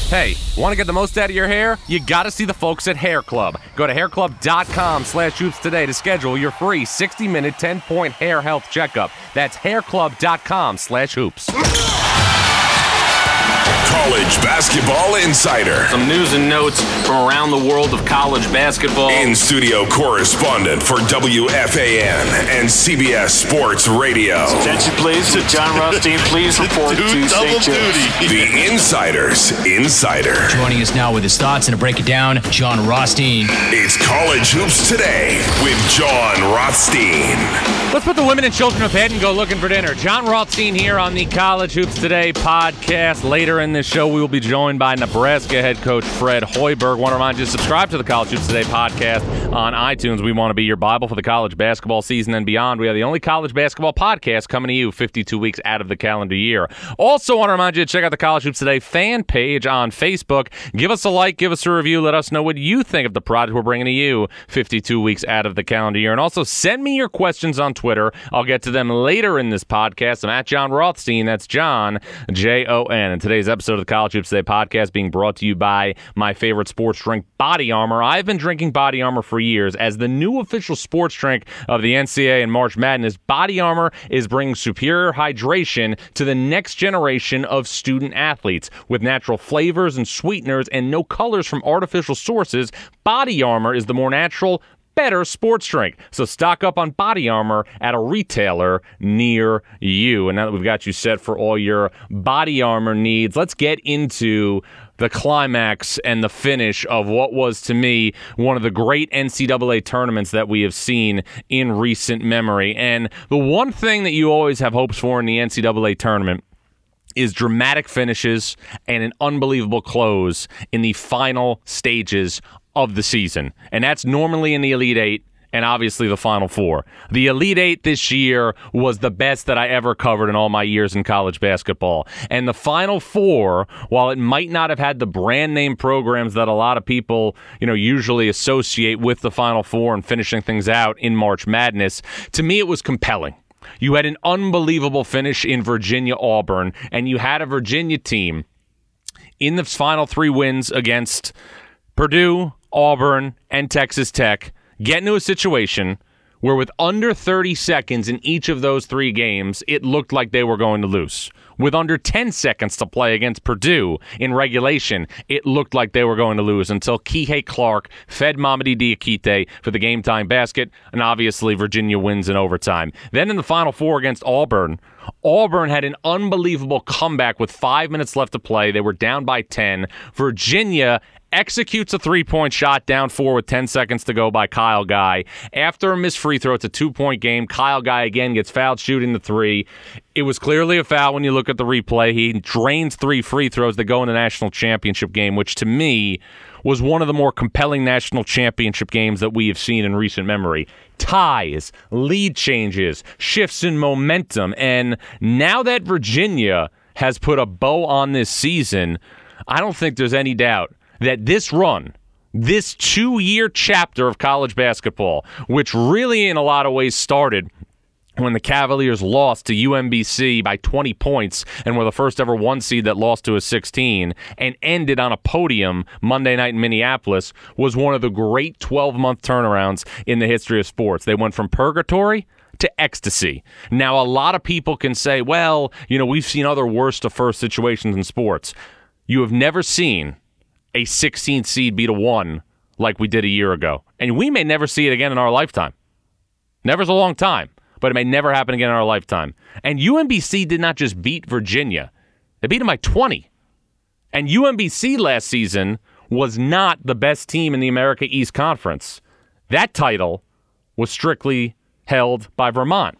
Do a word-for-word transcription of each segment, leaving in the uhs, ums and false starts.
Hey, want to get the most out of your hair? You got to see the folks at Hair Club. Go to hairclub.com slash hoops today to schedule your free sixty-minute ten-point hair health checkup. That's hairclub.com slash hoops. College Basketball Insider. Some news and notes from around the world of college basketball. In-studio correspondent for W F A N and C B S Sports Radio. Attention please to John Rothstein. Please report to Saint Joe's. The Insider's Insider. Joining us now with his thoughts and to break it down, John Rothstein. It's College Hoops Today with John Rothstein. Let's put the women and children to bed and go looking for dinner. John Rothstein here on the College Hoops Today podcast. Later in this show, we will be joined by Nebraska head coach Fred Hoiberg. Want to remind you to subscribe to the College Hoops Today podcast on iTunes. We want to be your Bible for the college basketball season and beyond. We are the only college basketball podcast coming to you fifty-two weeks out of the calendar year. Also want to remind you to check out the College Hoops Today fan page on Facebook. Give us a like, give us a review. Let us know what you think of the product we're bringing to you fifty-two weeks out of the calendar year. And also send me your questions on Twitter. I'll get to them later in this podcast. I'm at John Rothstein. That's John, J O N. And today's episode of the College Hoops Today podcast being brought to you by my favorite sports drink, Body Armor. I've been drinking Body Armor for years. As the new official sports drink of the N C double A and March Madness, Body Armor is bringing superior hydration to the next generation of student athletes. With natural flavors and sweeteners and no colors from artificial sources, Body Armor is the more natural, better sports drink. So stock up on Body Armor at a retailer near you. And now that we've got you set for all your Body Armor needs, let's get into the climax and the finish of what was, to me, one of the great N C double A tournaments that we have seen in recent memory. And the one thing that you always have hopes for in the N C double A tournament is dramatic finishes and an unbelievable close in the final stages of the season. And that's normally in the Elite Eight and obviously the Final Four. The Elite Eight this year was the best that I ever covered in all my years in college basketball. And the Final Four, while it might not have had the brand name programs that a lot of people, you know, usually associate with the Final Four and finishing things out in March Madness, to me it was compelling. You had an unbelievable finish in Virginia-Auburn, and you had a Virginia team in the final three wins against Purdue, Auburn, and Texas Tech get into a situation where with under thirty seconds in each of those three games, it looked like they were going to lose. With under ten seconds to play against Purdue in regulation, it looked like they were going to lose until Kihei Clark fed Mamadi Diakite for the game-time basket, and obviously Virginia wins in overtime. Then in the Final Four against Auburn, Auburn had an unbelievable comeback with five minutes left to play. They were down by ten. Virginia executes a three-point shot down four with ten seconds to go by Kyle Guy. After a missed free throw, it's a two-point game. Kyle Guy again gets fouled shooting the three. It was clearly a foul when you look at the replay. He drains three free throws that go in the national championship game, which to me was one of the more compelling national championship games that we have seen in recent memory. Ties, lead changes, shifts in momentum, and now that Virginia has put a bow on this season, I don't think there's any doubt that this run, this two-year chapter of college basketball, which really in a lot of ways started when the Cavaliers lost to U M B C by twenty points and were the first ever one seed that lost to a sixteen and ended on a podium Monday night in Minneapolis, was one of the great twelve-month turnarounds in the history of sports. They went from purgatory to ecstasy. Now, a lot of people can say, well, you know, we've seen other worst to first situations in sports. You have never seen a sixteenth seed beat a one like we did a year ago. And we may never see it again in our lifetime. Never's a long time, but it may never happen again in our lifetime. And U M B C did not just beat Virginia. They beat them by twenty. And U M B C last season was not the best team in the America East Conference. That title was strictly held by Vermont.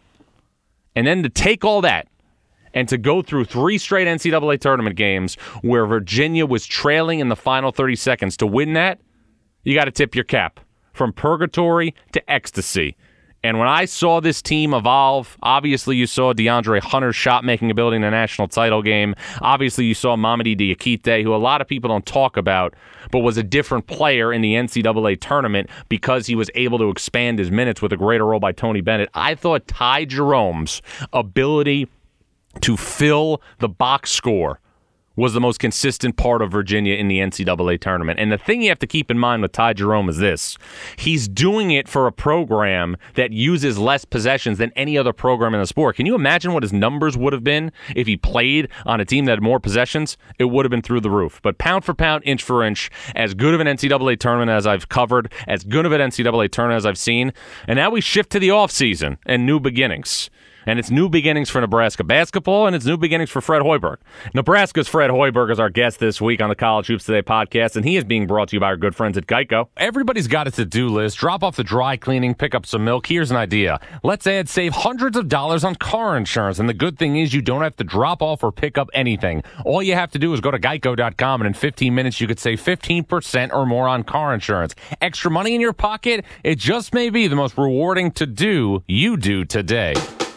And then to take all that and to go through three straight N C double A tournament games where Virginia was trailing in the final thirty seconds, to win that, you got to tip your cap. From purgatory to ecstasy. And when I saw this team evolve, obviously you saw DeAndre Hunter's shot-making ability in the national title game. Obviously you saw Mamadi Diakite, who a lot of people don't talk about, but was a different player in the N C double A tournament because he was able to expand his minutes with a greater role by Tony Bennett. I thought Ty Jerome's ability to fill the box score was the most consistent part of Virginia in the N C double A tournament. And the thing you have to keep in mind with Ty Jerome is this. He's doing it for a program that uses less possessions than any other program in the sport. Can you imagine what his numbers would have been if he played on a team that had more possessions? It would have been through the roof. But pound for pound, inch for inch, as good of an N C double A tournament as I've covered, as good of an N C double A tournament as I've seen. And now we shift to the offseason and new beginnings. And it's new beginnings for Nebraska basketball, and it's new beginnings for Fred Hoiberg. Nebraska's Fred Hoiberg is our guest this week on the College Hoops Today podcast, and he is being brought to you by our good friends at Geico. Everybody's got a to-do list. Drop off the dry cleaning, pick up some milk. Here's an idea. Let's add save hundreds of dollars on car insurance, and the good thing is you don't have to drop off or pick up anything. All you have to do is go to geico dot com, and in fifteen minutes you could save fifteen percent or more on car insurance. Extra money in your pocket? It just may be the most rewarding to-do you do today.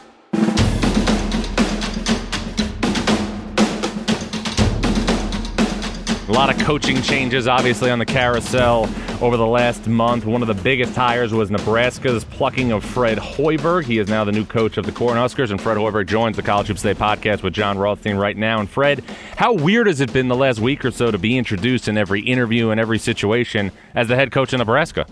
A lot of coaching changes, obviously, on the carousel over the last month. One of the biggest hires was Nebraska's plucking of Fred Hoiberg. He is now the new coach of the Cornhuskers, and Fred Hoiberg joins the College Hoops Today podcast with John Rothstein right now. And Fred, how weird has it been the last week or so to be introduced in every interview and every situation as the head coach of Nebraska?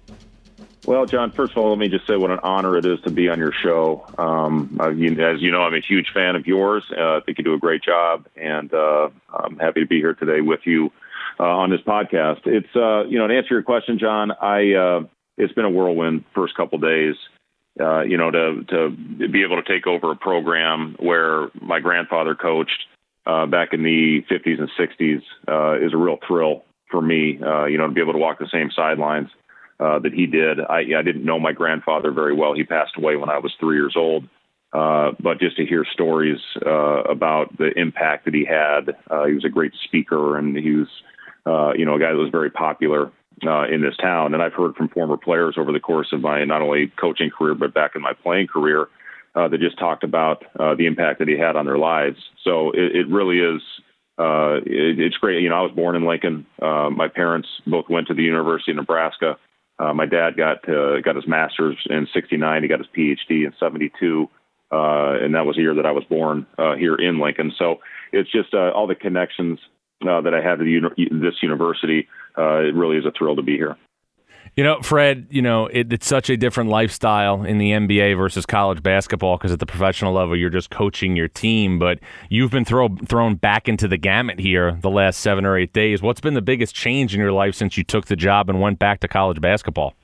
Well, John, first of all, let me just say what an honor it is to be on your show. Um, uh, you, as you know, I'm a huge fan of yours. Uh, I think you do a great job, and uh, I'm happy to be here today with you uh, on this podcast. It's, uh, you know, to answer your question, John, I uh, it's been a whirlwind first couple days. Uh, you know, to to be able to take over a program where my grandfather coached uh, back in the fifties and sixties uh, is a real thrill for me. Uh, you know, to be able to walk the same sidelines Uh, that he did. I, I didn't know my grandfather very well. He passed away when I was three years old. Uh, but just to hear stories uh, about the impact that he had, uh, he was a great speaker, and he was, uh, you know, a guy that was very popular uh, in this town. And I've heard from former players over the course of my not only coaching career, but back in my playing career, uh, that just talked about uh, the impact that he had on their lives. So it, it really is. Uh, it, it's great. You know, I was born in Lincoln. Uh, my parents both went to the University of Nebraska. Uh, my dad got uh, got his master's in sixty-nine. He got his P H D in seventy-two, uh, and that was the year that I was born uh, here in Lincoln. So it's just uh, all the connections uh, that I have to the uni- this university. Uh, it really is a thrill to be here. You know, Fred, you know, it, it's such a different lifestyle in the N B A versus college basketball because at the professional level, you're just coaching your team. But you've been throw, thrown back into the gamut here the last seven or eight days. What's been the biggest change in your life since you took the job and went back to college basketball?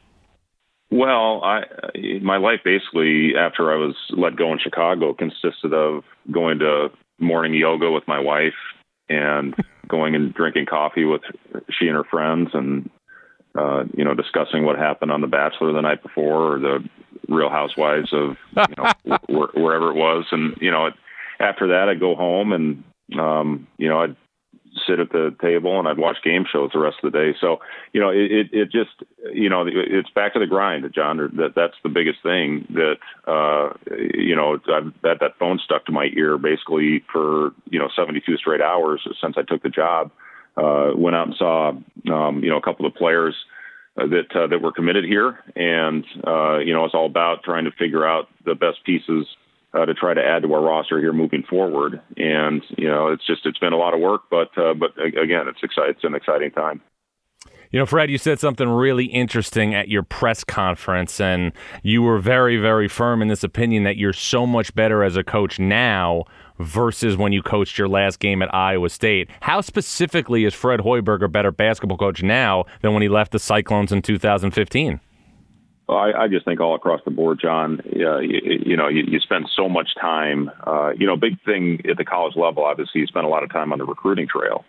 Well, I, my life basically after I was let go in Chicago consisted of going to morning yoga with my wife and going and drinking coffee with she and her friends and Uh, you know, discussing what happened on The Bachelor the night before, or the Real Housewives of you know wh- wherever it was, and you know, after that I'd go home and um, you know I'd sit at the table and I'd watch game shows the rest of the day. So you know, it, it, it just you know it's back to the grind, John. That that's the biggest thing. That uh, you know I've had that phone stuck to my ear basically for you know seventy-two straight hours since I took the job. Uh, went out and saw, um, you know, a couple of players uh, that uh, that were committed here, and uh, you know, it's all about trying to figure out the best pieces uh, to try to add to our roster here moving forward. And you know, it's just it's been a lot of work, but uh, but again, it's exciting. It's an exciting time. You know, Fred, you said something really interesting at your press conference, and you were very, very firm in this opinion that you're so much better as a coach now versus when you coached your last game at Iowa State. How specifically is Fred Hoiberg a better basketball coach now than when he left the Cyclones in two thousand fifteen? Well, I, I just think all across the board, John, uh, you, you know, you, you spend so much time. Uh, you know, big thing at the college level, obviously, you spend a lot of time on the recruiting trail.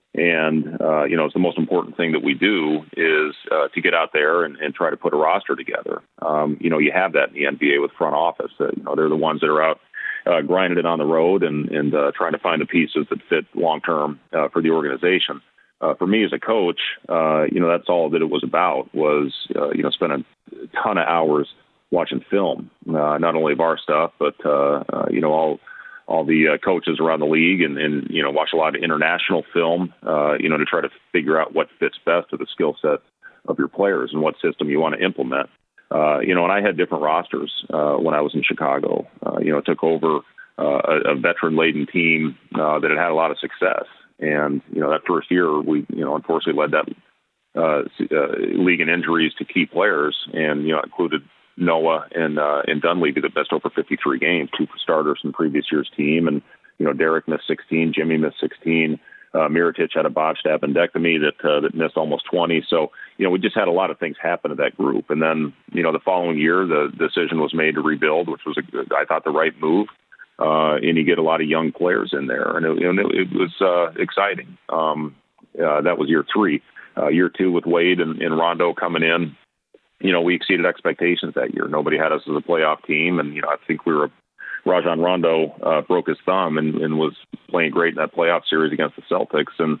And, uh, you know, it's the most important thing that we do is uh, to get out there and, and try to put a roster together. Um, you know, you have that in the N B A with front office. Uh, you know, they're the ones that are out uh, grinding it on the road and, and uh, trying to find the pieces that fit long-term uh, for the organization. Uh, for me as a coach, uh, you know, that's all that it was about was, uh, you know, spend a ton of hours watching film, uh, not only of our stuff, but, uh, uh, you know, all all the uh, coaches around the league and, and, you know, watch a lot of international film, uh, you know, to try to figure out what fits best to the skill set of your players and what system you want to implement. Uh, you know, and I had different rosters uh, when I was in Chicago. Uh, you know, took over uh, a, a veteran-laden team uh, that had had a lot of success. And, you know, that first year we, you know, unfortunately led that uh, uh, league in injuries to key players, and, you know, included Noah and uh, and Dunleavy, the best over fifty-three games, two starters from the previous year's team. And, you know, Derek missed sixteen, Jimmy missed sixteen. Uh, Miritich had a botched appendectomy that uh, that missed almost twenty. So, you know, we just had a lot of things happen to that group. And then, you know, the following year, the decision was made to rebuild, which was, a, I thought, the right move. Uh, and you get a lot of young players in there. And it, and it, it was uh, exciting. Um, uh, that was year three. Uh, year two with Wade and, and Rondo coming in, you know, we exceeded expectations that year. Nobody had us as a playoff team. And, you know, I think we were Rajon Rondo uh, broke his thumb and, and was playing great in that playoff series against the Celtics. And,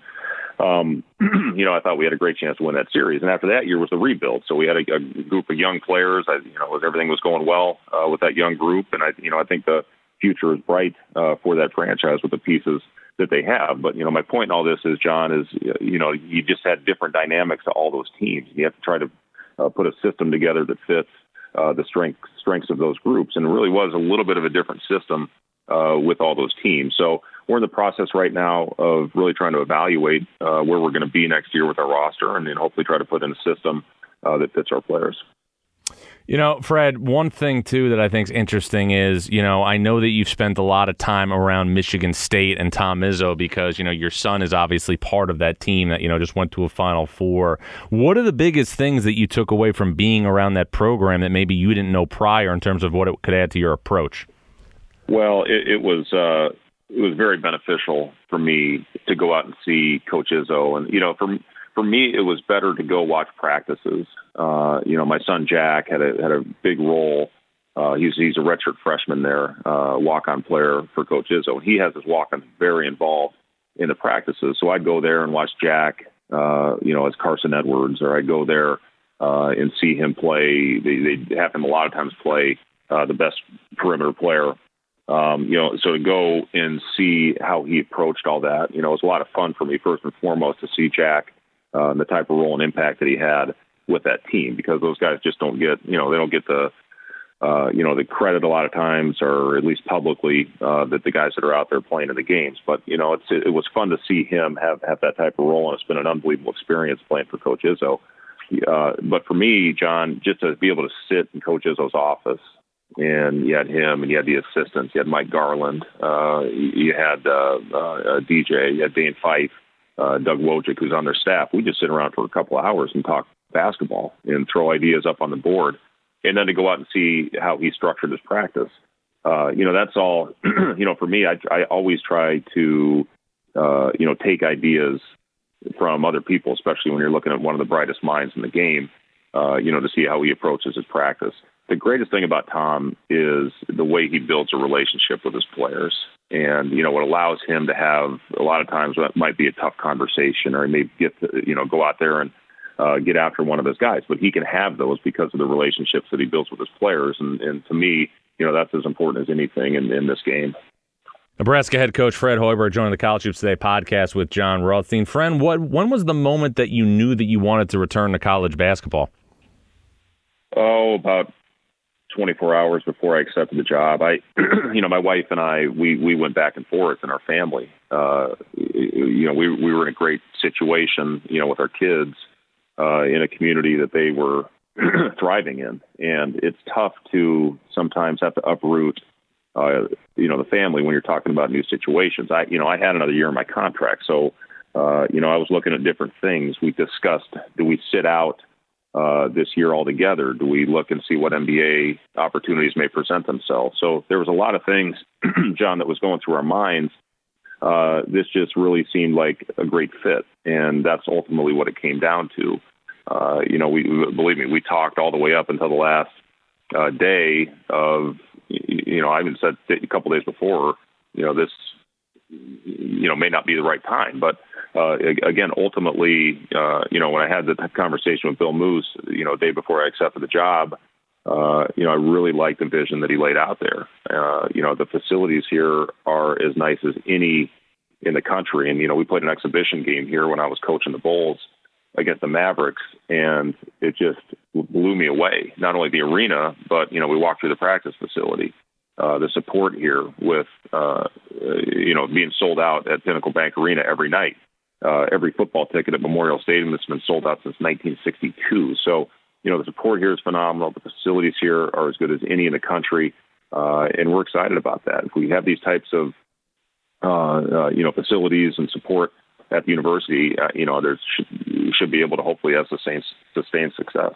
um, you know, I thought we had a great chance to win that series. And after that year was the rebuild. So we had a, a group of young players. I, you know, everything was going well uh, with that young group. And, I, you know, I think the future is bright uh, for that franchise with the pieces that they have. But, you know, my point in all this is, John, is, you know, you just had different dynamics to all those teams. You have to try to uh, put a system together that fits Uh, the strength, strengths of those groups. And it really was a little bit of a different system uh, with all those teams. So we're in the process right now of really trying to evaluate uh, where we're going to be next year with our roster, and then hopefully try to put in a system uh, that fits our players. You know, Fred, one thing, too, that I think is interesting is, you know, I know that you've spent a lot of time around Michigan State and Tom Izzo because, you know, your son is obviously part of that team that, you know, just went to a Final Four. What are the biggest things that you took away from being around that program that maybe you didn't know prior in terms of what it could add to your approach? Well, it, it was uh, it was very beneficial for me to go out and see Coach Izzo. And, you know, for For me, it was better to go watch practices. Uh, you know, my son Jack had a had a big role. Uh, he's he's a redshirt freshman there, uh, walk-on player for Coach Izzo. He has his walk-on very involved in the practices. So I'd go there and watch Jack, uh, you know, as Carson Edwards, or I'd go there uh, and see him play. They they have him a lot of times play uh, the best perimeter player. Um, you know, so to go and see how he approached all that, you know, it was a lot of fun for me, first and foremost, to see Jack. Uh, and the type of role and impact that he had with that team, because those guys just don't get, you know, they don't get the, uh, you know, the credit a lot of times, or at least publicly, uh, that the guys that are out there playing in the games. But, you know, it's, it was fun to see him have, have that type of role, and it's been an unbelievable experience playing for Coach Izzo. Uh, but for me, John, just to be able to sit in Coach Izzo's office, and you had him, and you had the assistants, you had Mike Garland, uh, you had uh, uh, D J, you had Dane Fife, Uh, Doug Wojcik, who's on their staff. We just sit around for a couple of hours and talk basketball and throw ideas up on the board, and then to go out and see how he structured his practice. Uh, you know, that's all. You know, for me, I, I always try to, uh, you know, take ideas from other people, especially when you're looking at one of the brightest minds in the game. Uh, you know, to see how he approaches his practice. The greatest thing about Tom is the way he builds a relationship with his players. And, you know, what allows him to have a lot of times what might be a tough conversation, or he may get to, you know, go out there and uh, get after one of his guys. But he can have those because of the relationships that he builds with his players. And, and to me, you know, that's as important as anything in, in this game. Nebraska head coach Fred Hoiberg joining the College Hoops Today podcast with Jon Rothstein. Friend, what when was the moment that you knew that you wanted to return to college basketball? Oh, about twenty-four hours before I accepted the job. I, you know, my wife and I, we, we went back and forth in our family. Uh, you know, we, we were in a great situation, you know, with our kids, uh, in a community that they were thriving in. And it's tough to sometimes have to uproot, uh, you know, the family when you're talking about new situations. I, you know, I had another year in my contract. So, uh, you know, I was looking at different things. We discussed, do we sit out Uh, this year altogether? Do we look and see what N B A opportunities may present themselves? So there was a lot of things, John, that was going through our minds. Uh, this just really seemed like a great fit, and that's ultimately what it came down to. Uh, you know, we believe me, we talked all the way up until the last uh, day of, you know, I even said a couple days before, you know, this, you know, may not be the right time, but Uh, again, ultimately, uh, you know, when I had the conversation with Bill Moose, you know, the day before I accepted the job, uh, you know, I really liked the vision that he laid out there. Uh, you know, the facilities here are as nice as any in the country. And, you know, we played an exhibition game here when I was coaching the Bulls against the Mavericks, and it just blew me away. Not only the arena, but, you know, we walked through the practice facility. uh, the support here with, uh, you know, being sold out at Pinnacle Bank Arena every night. Uh, every football ticket at Memorial Stadium that's been sold out since nineteen sixty-two. So, you know, the support here is phenomenal. The facilities here are as good as any in the country, uh, and we're excited about that. If we have these types of, uh, uh, you know, facilities and support at the university, uh, you know, there should, should be able to hopefully have sustained, sustained success.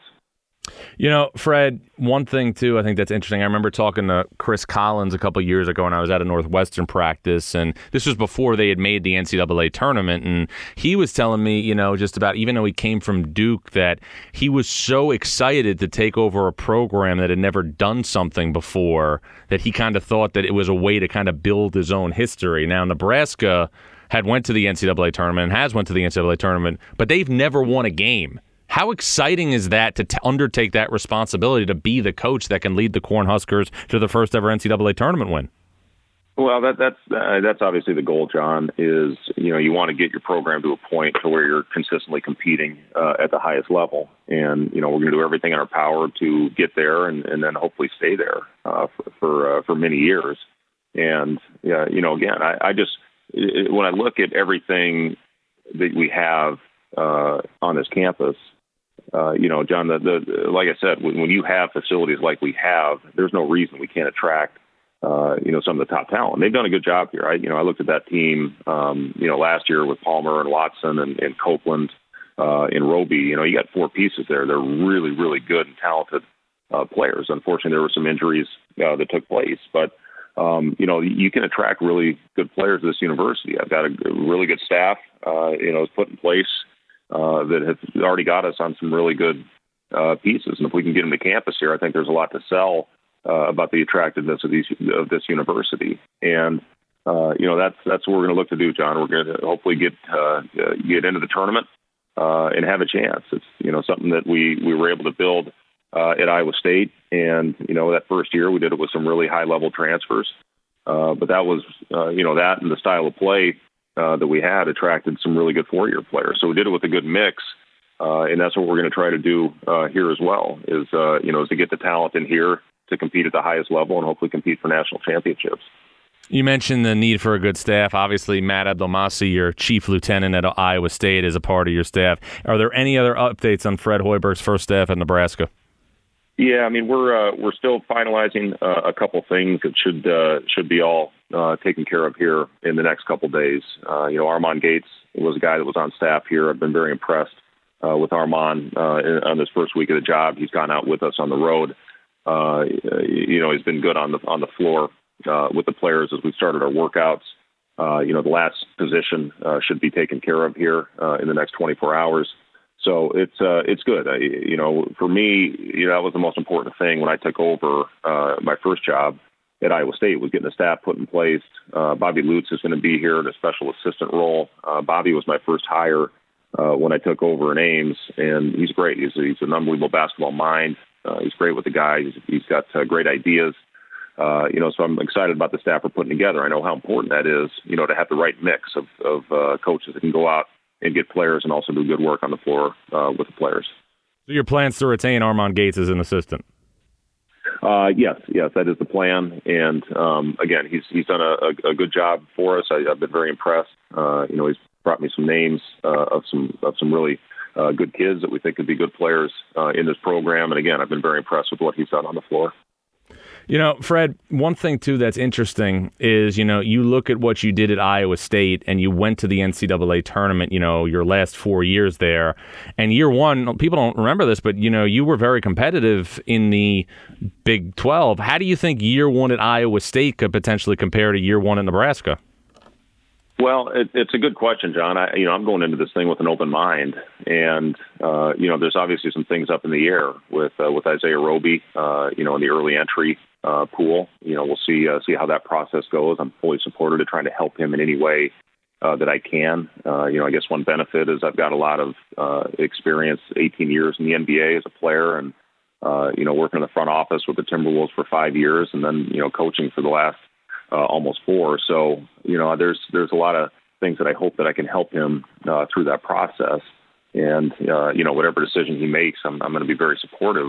You know, Fred, one thing, too, I think that's interesting. I remember talking to Chris Collins a couple of years ago when I was at a Northwestern practice, and this was before they had made the N C double A tournament, and he was telling me, you know, just about, even though he came from Duke, that he was so excited to take over a program that had never done something before, that he kind of thought that it was a way to kind of build his own history. Now, Nebraska had went to the N C double A tournament and has went to the N C double A tournament, but they've never won a game. How exciting is that to t- undertake that responsibility to be the coach that can lead the Cornhuskers to the first ever N C double A tournament win? Well, that, that's uh, that's obviously the goal, John. Is you know you want to get your program to a point to where you're consistently competing uh, at the highest level, and you know we're going to do everything in our power to get there, and, and then hopefully stay there uh, for for, uh, for many years. And yeah, you know, again, I, I just it, when I look at everything that we have uh, on this campus. Uh, you know, John, the, the, like I said, when, when you have facilities like we have, there's no reason we can't attract, uh, you know, some of the top talent. They've done a good job here. I, you know, I looked at that team, um, you know, last year with Palmer and Watson and, and Copeland uh, and Roby. You know, you got four pieces there. They're really, really good and talented uh, players. Unfortunately, there were some injuries uh, that took place, but um, you know, you can attract really good players to this university. I've got a really good staff, uh, you know, put in place. Uh, that have already got us on some really good uh, pieces. And if we can get them to campus here, I think there's a lot to sell uh, about the attractiveness of these of this university. And, uh, you know, that's that's what we're going to look to do, John. We're going to hopefully get uh, get into the tournament uh, and have a chance. It's, you know, something that we, we were able to build uh, at Iowa State. And, you know, that first year we did it with some really high-level transfers. Uh, but that was, uh, you know, that and the style of play Uh, that we had attracted some really good four-year players. So we did it with a good mix, uh, and that's what we're going to try to do uh, here as well, is, uh, you know, is to get the talent in here to compete at the highest level and hopefully compete for national championships. You mentioned the need for a good staff. Obviously, Matt Abdelmassih, your chief lieutenant at Iowa State, is a part of your staff. Are there any other updates on Fred Hoiberg's first staff at Nebraska? Yeah, I mean, we're uh, we're still finalizing uh, a couple things that should uh, should be all uh, taken care of here in the next couple days. Uh, you know, Armand Gates was a guy that was on staff here. I've been very impressed uh, with Armand uh, on this first week of the job. He's gone out with us on the road. Uh, you know, he's been good on the on the floor uh, with the players as we started our workouts. Uh, you know, the last position uh, should be taken care of here uh, in the next twenty-four hours. So it's uh, it's good. I, you know, for me, you know, that was the most important thing when I took over uh, my first job at Iowa State, was getting the staff put in place. Uh, Bobby Lutz is going to be here in a special assistant role. Uh, Bobby was my first hire uh, when I took over in Ames, and he's great. He's, he's an unbelievable basketball mind. Uh, he's great with the guys. He's, he's got uh, great ideas. Uh, you know, so I'm excited about the staff we're putting together. I know how important that is, you know, to have the right mix of, of uh, coaches that can go out and get players and also do good work on the floor uh, with the players. So your plans to retain Armand Gates as an assistant? Uh, yes, yes, that is the plan. And um, again, he's he's done a, a good job for us. I, I've been very impressed. Uh, you know, he's brought me some names uh, of some of some really uh, good kids that we think could be good players uh, in this program. And again, I've been very impressed with what he's done on the floor. You know, Fred, one thing, too, that's interesting is, you know, you look at what you did at Iowa State and you went to the N C double A tournament, you know, your last four years there. And year one, people don't remember this, but, you know, you were very competitive in the Big twelve. How do you think year one at Iowa State could potentially compare to year one at Nebraska? Well, it, it's a good question, John. I, you know, I'm going into this thing with an open mind, and uh, you know, there's obviously some things up in the air with uh, with Isaiah Roby, uh, you know, in the early entry uh, pool. You know, we'll see uh, see how that process goes. I'm fully supportive of trying to help him in any way uh, that I can. Uh, you know, I guess one benefit is I've got a lot of uh, experience, eighteen years in the N B A as a player, and uh, you know, working in the front office with the Timberwolves for five years, and then you know, coaching for the last. Uh, almost four. So, you know, there's there's a lot of things that I hope that I can help him uh, through that process. And, uh, you know, whatever decision he makes, I'm, I'm going to be very supportive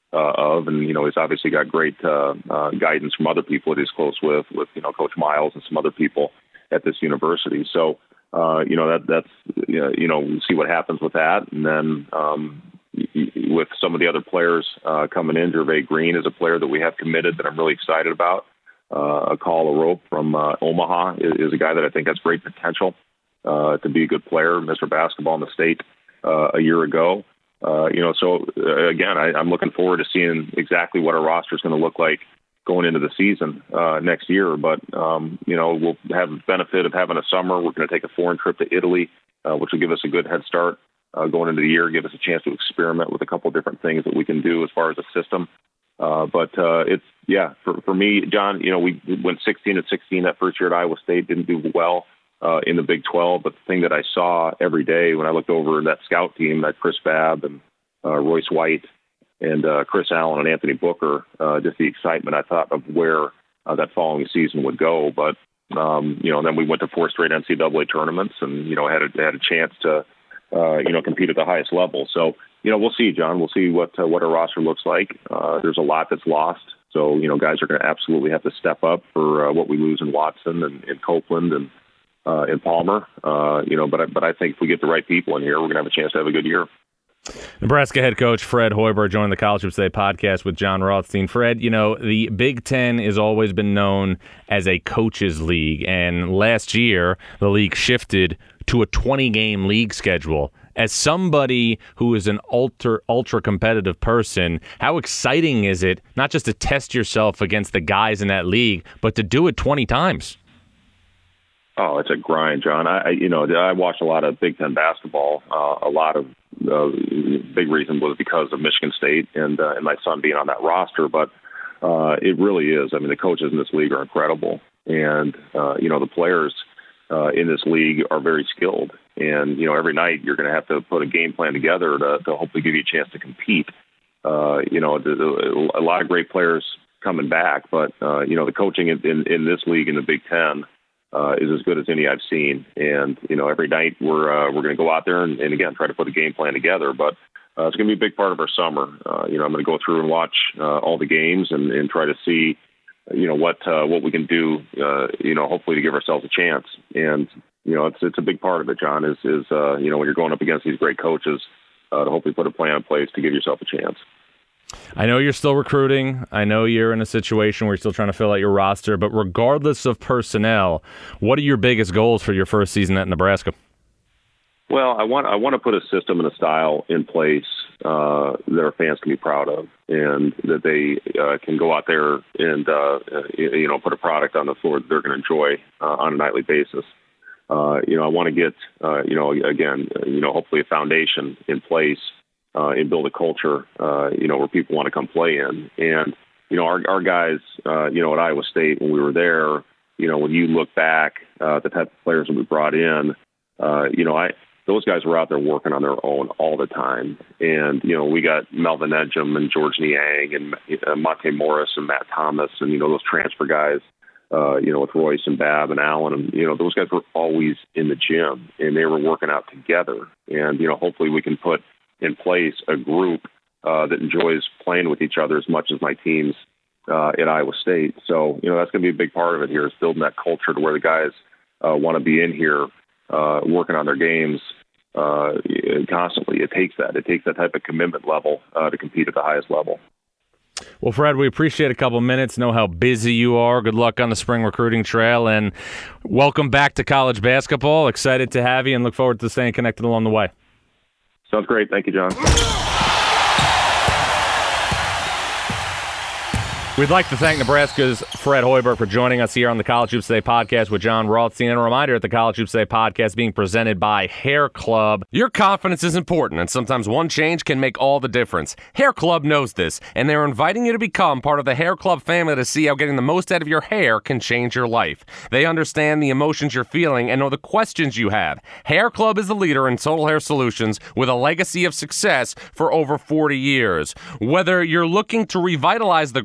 uh, of, and you know he's obviously got great uh, uh, guidance from other people that he's close with, with you know Coach Miles and some other people at this university. So uh, you know that that's you know we'll see what happens with that, and then um, with some of the other players uh, coming in, Gervais Green is a player that we have committed that I'm really excited about. Uh, Akal Arope from uh, Omaha is, is a guy that I think has great potential uh, to be a good player, Mister Basketball in the state uh, a year ago. Uh, you know, so uh, again, I, I'm looking forward to seeing exactly what our roster is going to look like going into the season uh, next year. But, um, you know, we'll have the benefit of having a summer. We're going to take a foreign trip to Italy, uh, which will give us a good head start uh, going into the year, give us a chance to experiment with a couple of different things that we can do as far as a system. Uh, but uh, it's, yeah, for, for me, John, you know, we went sixteen and sixteen that first year at Iowa State, didn't do well uh, in the Big twelve. But the thing that I saw every day when I looked over that scout team, that Chris Babb and uh, Royce White and uh, Chris Allen and Anthony Booker, uh, just the excitement I thought of where uh, that following season would go. But, um, you know, then we went to four straight N C double A tournaments and, you know, had a, had a chance to, uh, you know, compete at the highest level. So, you know, we'll see, John. We'll see what uh, what our roster looks like. Uh, there's a lot that's lost. So, you know, guys are going to absolutely have to step up for uh, what we lose in Watson and in Copeland and uh, in Palmer. Uh, you know, but I, but I think if we get the right people in here, we're going to have a chance to have a good year. Nebraska head coach Fred Hoiberg joined the College Hoops Today podcast with Jon Rothstein. Fred, you know, the Big Ten has always been known as a coaches' league, and last year the league shifted to a twenty-game league schedule. As somebody who is an ultra, ultra competitive person, how exciting is it not just to test yourself against the guys in that league, but to do it twenty times? Oh, it's a grind, John. I, you know, I watched a lot of Big Ten basketball. Uh, a lot of uh, big reason was because of Michigan State and uh, and my son being on that roster. But uh, it really is. I mean, the coaches in this league are incredible, and uh, you know, the players uh, in this league are very skilled. And you know, every night you're going to have to put a game plan together to, to hopefully give you a chance to compete. Uh, you know, the, the, a lot of great players coming back, but uh, you know, the coaching in, in, in this league in the Big Ten Uh, is as good as any I've seen. And, you know, every night we're uh, we're going to go out there and, and, again, try to put a game plan together. But uh, it's going to be a big part of our summer. Uh, you know, I'm going to go through and watch uh, all the games and, and try to see, you know, what uh, what we can do, uh, you know, hopefully to give ourselves a chance. And, you know, it's it's a big part of it, John, is, is uh, you know, when you're going up against these great coaches, uh, to hopefully put a plan in place to give yourself a chance. I know you're still recruiting. I know you're in a situation where you're still trying to fill out your roster, but regardless of personnel, what are your biggest goals for your first season at Nebraska? Well, I want I want to put a system and a style in place uh, that our fans can be proud of, and that they uh, can go out there and uh, you know put a product on the floor that they're going to enjoy uh, on a nightly basis. Uh, you know, I want to get uh, you know again you know hopefully a foundation in place. Uh, and build a culture, uh, you know, where people want to come play in. And, you know, our, our guys, uh, you know, at Iowa State, when we were there, you know, when you look back, uh, the type of players that we brought in, uh, you know, I those guys were out there working on their own all the time. And, you know, we got Melvin Ejim and George Niang and uh, Monte Morris and Matt Thomas and, you know, those transfer guys, uh, you know, with Royce and Babb and Allen. And, you know, those guys were always in the gym and they were working out together. And, you know, hopefully we can put in place a group uh, that enjoys playing with each other as much as my teams uh, at Iowa State. So, you know, that's going to be a big part of it here is building that culture to where the guys uh, want to be in here uh, working on their games uh, constantly. It takes that. It takes that type of commitment level uh, to compete at the highest level. Well, Fred, we appreciate a couple minutes, know how busy you are. Good luck on the spring recruiting trail, and welcome back to college basketball. Excited to have you and look forward to staying connected along the way. Sounds great. Thank you, John. We'd like to thank Nebraska's Fred Hoiberg for joining us here on the College Hoops Today podcast with Jon Rothstein. And a reminder that the College Hoops Today podcast being presented by Hair Club. Your confidence is important, and sometimes one change can make all the difference. Hair Club knows this, and they're inviting you to become part of the Hair Club family to see how getting the most out of your hair can change your life. They understand the emotions you're feeling and know the questions you have. Hair Club is the leader in total hair solutions with a legacy of success for over forty years. Whether you're looking to revitalize the growth of your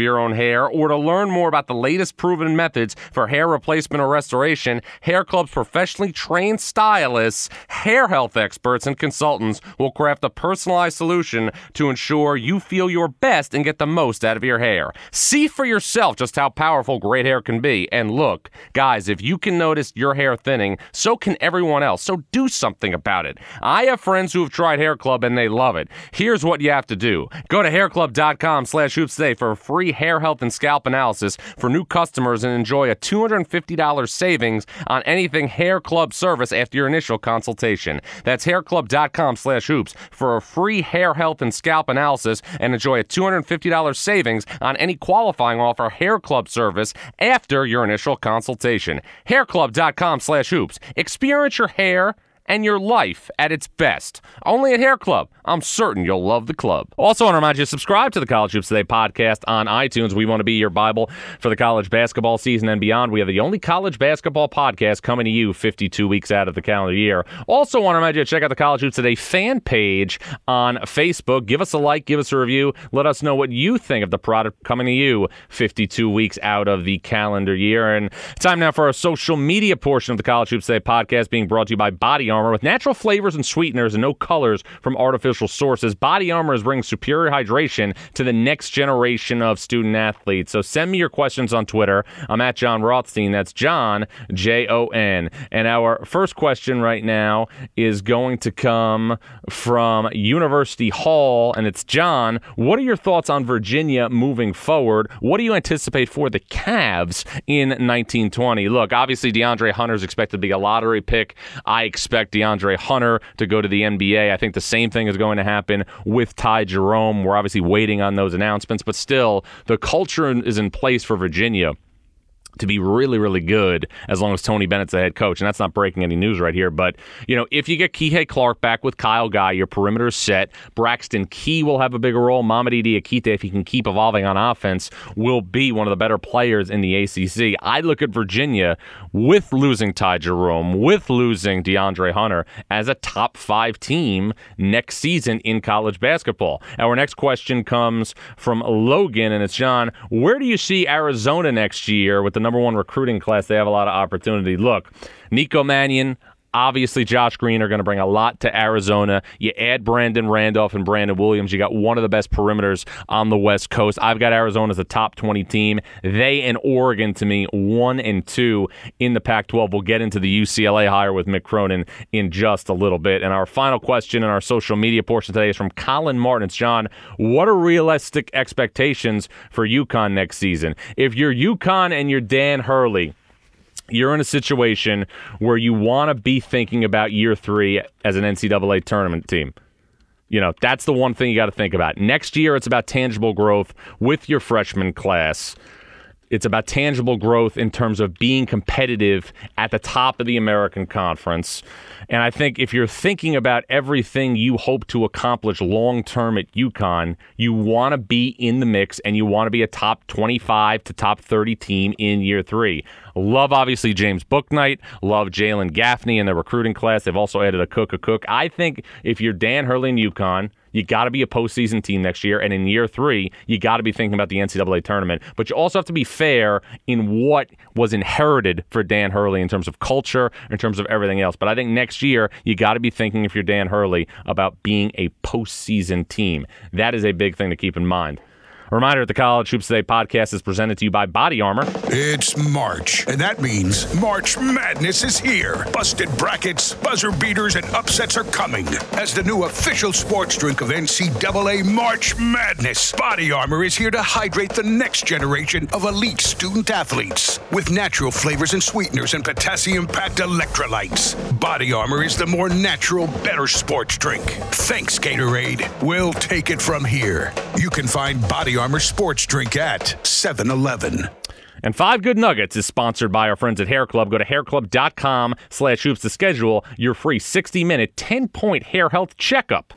your own hair, or to learn more about the latest proven methods for hair replacement or restoration, Hair Club's professionally trained stylists, hair health experts, and consultants will craft a personalized solution to ensure you feel your best and get the most out of your hair. See for yourself just how powerful great hair can be. And look, guys, if you can notice your hair thinning, so can everyone else. So do something about it. I have friends who have tried Hair Club and they love it. Here's what you have to do. Go to hairclub.com slash hoops today for a free hair health and scalp analysis for new customers and enjoy a two hundred fifty dollars savings on anything Hair Club service after your initial consultation. That's hairclub.com slash hoops for a free hair health and scalp analysis and enjoy a two hundred fifty dollars savings on any qualifying offer Hair Club service after your initial consultation. hairclub.com slash hoops. Experience your hair and your life at its best. Only at Hair Club. I'm certain you'll love the club. Also, want to remind you to subscribe to the College Hoops Today podcast on iTunes. We want to be your Bible for the college basketball season and beyond. We have the only college basketball podcast coming to you fifty-two weeks out of the calendar year. Also, want to remind you to check out the College Hoops Today fan page on Facebook. Give us a like, give us a review. Let us know what you think of the product coming to you fifty-two weeks out of the calendar year. And time now for our social media portion of the College Hoops Today podcast, being brought to you by Body Armor. With natural flavors and sweeteners and no colors from artificial sources, Body Armor is bringing superior hydration to the next generation of student athletes. So send me your questions on Twitter. I'm at Jon Rothstein. That's John, J O N. And our first question right now is going to come from University Hall, and it's John. What are your thoughts on Virginia moving forward? What do you anticipate for the Cavs in nineteen twenty? Look, obviously DeAndre Hunter is expected to be a lottery pick. I expect DeAndre Hunter to go to the N B A. I think the same thing is going to happen with Ty Jerome. We're obviously waiting on those announcements, but still, the culture is in place for Virginia to be really, really good as long as Tony Bennett's the head coach. And that's not breaking any news right here. But, you know, if you get Kihei Clark back with Kyle Guy, your perimeter is set. Braxton Key will have a bigger role. Mamadi Diakite, if he can keep evolving on offense, will be one of the better players in the A C C. I look at Virginia with losing Ty Jerome, with losing DeAndre Hunter, as a top five team next season in college basketball. Our next question comes from Logan, and it's John. Where do you see Arizona next year with the number one recruiting class? They have a lot of opportunity. Look, Nico Mannion, obviously Josh Green are going to bring a lot to Arizona. You add Brandon Randolph and Brandon Williams, you got one of the best perimeters on the West Coast. I've got Arizona as a top twenty team. They and Oregon, to me, one and two in the Pac twelve. We'll get into the U C L A hire with Mick Cronin in just a little bit. And our final question in our social media portion today is from Colin Martin. It's John, what are realistic expectations for UConn next season? If you're UConn and you're Dan Hurley, you're in a situation where you want to be thinking about year three as an N C double A tournament team. You know, that's the one thing you got to think about. Next year, it's about tangible growth with your freshman class. It's about tangible growth in terms of being competitive at the top of the American Conference. And I think if you're thinking about everything you hope to accomplish long-term at UConn, you want to be in the mix and you want to be a top twenty-five to top thirty team in year three. Love, obviously, James Bouknight. Love Jalen Gaffney in the recruiting class. They've also added a Cook a Cook. I think if you're Dan Hurley and UConn, you got to be a postseason team next year. And in year three, you got to be thinking about the N C double A tournament. But you also have to be fair in what was inherited for Dan Hurley in terms of culture, in terms of everything else. But I think next year, you got to be thinking, if you're Dan Hurley, about being a postseason team. That is a big thing to keep in mind. A reminder that the College Hoops Today podcast is presented to you by Body Armor. It's March, and that means March Madness is here. Busted brackets, buzzer beaters, and upsets are coming. As the new official sports drink of N C double A March Madness, Body Armor is here to hydrate the next generation of elite student athletes. With natural flavors and sweeteners and potassium-packed electrolytes, Body Armor is the more natural, better sports drink. Thanks, Gatorade. We'll take it from here. You can find Body Armor Sports Drink at seven eleven. And Five Good Nuggets is sponsored by our friends at Hair Club. Go to hairclub.com slash hoops to schedule your free sixty-minute, ten-point hair health checkup.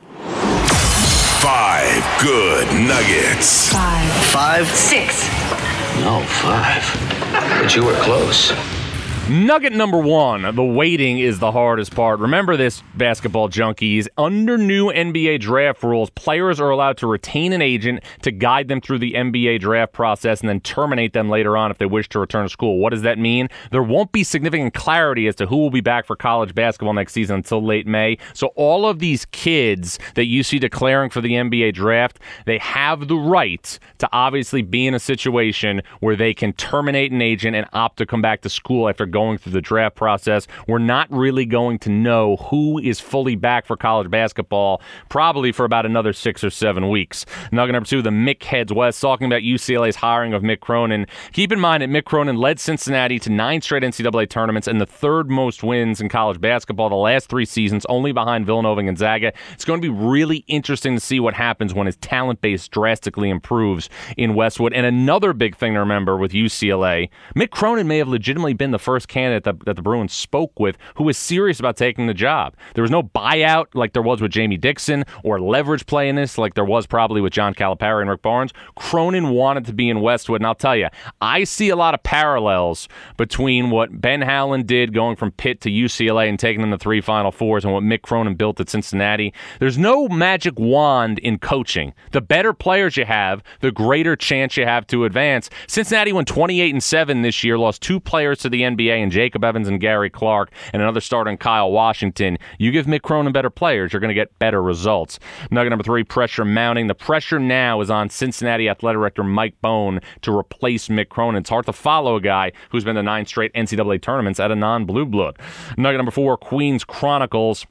Five Good Nuggets. Five. Five? Six. No, five. But you were close. Nugget number one, the waiting is the hardest part. Remember this, basketball junkies. Under new N B A draft rules, players are allowed to retain an agent to guide them through the N B A draft process and then terminate them later on if they wish to return to school. What does that mean? There won't be significant clarity as to who will be back for college basketball next season until late May. So all of these kids that you see declaring for the N B A draft, they have the right to obviously be in a situation where they can terminate an agent and opt to come back to school after going through the draft process. We're not really going to know who is fully back for college basketball probably for about another six or seven weeks. Nugget number two, the Mick heads west, talking about U C L A's hiring of Mick Cronin. Keep in mind that Mick Cronin led Cincinnati to nine straight N C double A tournaments and the third most wins in college basketball the last three seasons, only behind Villanova and Gonzaga. It's going to be really interesting to see what happens when his talent base drastically improves in Westwood. And another big thing to remember with U C L A, Mick Cronin may have legitimately been the first candidate that, that the Bruins spoke with who was serious about taking the job. There was no buyout like there was with Jamie Dixon or leverage play in this like there was probably with John Calipari and Rick Barnes. Cronin wanted to be in Westwood, and I'll tell you, I see a lot of parallels between what Ben Howland did going from Pitt to U C L A and taking them to three Final Fours and what Mick Cronin built at Cincinnati. There's no magic wand in coaching. The better players you have, the greater chance you have to advance. Cincinnati went twenty-eight and seven this year, lost two players to the N B A in Jacob Evans and Gary Clark, and another starter in Kyle Washington. You give Mick Cronin better players, you're going to get better results. Nugget number three, pressure mounting. The pressure now is on Cincinnati athletic director Mike Bone to replace Mick Cronin. It's hard to follow a guy who's been to nine straight N C double A tournaments at a non-blue blood. Nugget number four, Queens Chronicles.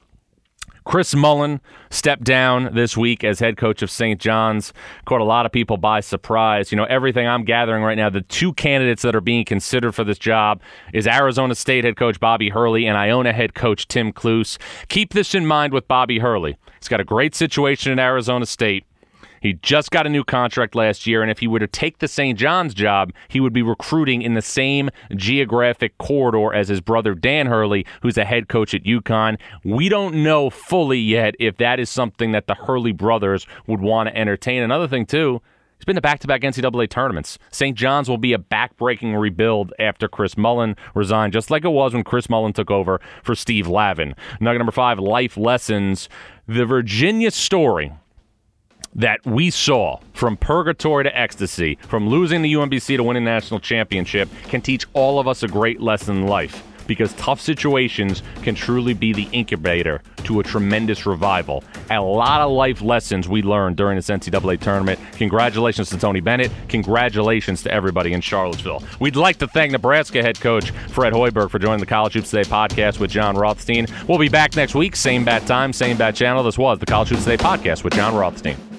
Chris Mullin stepped down this week as head coach of Saint John's. Caught a lot of people by surprise. You know, everything I'm gathering right now, the two candidates that are being considered for this job is Arizona State head coach Bobby Hurley and Iona head coach Tim Cluse. Keep this in mind with Bobby Hurley. He's got a great situation in Arizona State. He just got a new contract last year, and if he were to take the Saint John's job, he would be recruiting in the same geographic corridor as his brother Dan Hurley, who's a head coach at UConn. We don't know fully yet if that is something that the Hurley brothers would want to entertain. Another thing, too, he's been to back-to-back N C double A tournaments. Saint John's will be a back-breaking rebuild after Chris Mullin resigned, just like it was when Chris Mullin took over for Steve Lavin. Nugget number five, life lessons. The Virginia story that we saw from purgatory to ecstasy, from losing the U M B C to winning the national championship, can teach all of us a great lesson in life, because tough situations can truly be the incubator to a tremendous revival. A lot of life lessons we learned during this N C double A tournament. Congratulations to Tony Bennett. Congratulations to everybody in Charlottesville. We'd like to thank Nebraska head coach Fred Hoiberg for joining the College Hoops Today podcast with John Rothstein. We'll be back next week, same bat time, same bat channel. This was the College Hoops Today podcast with John Rothstein.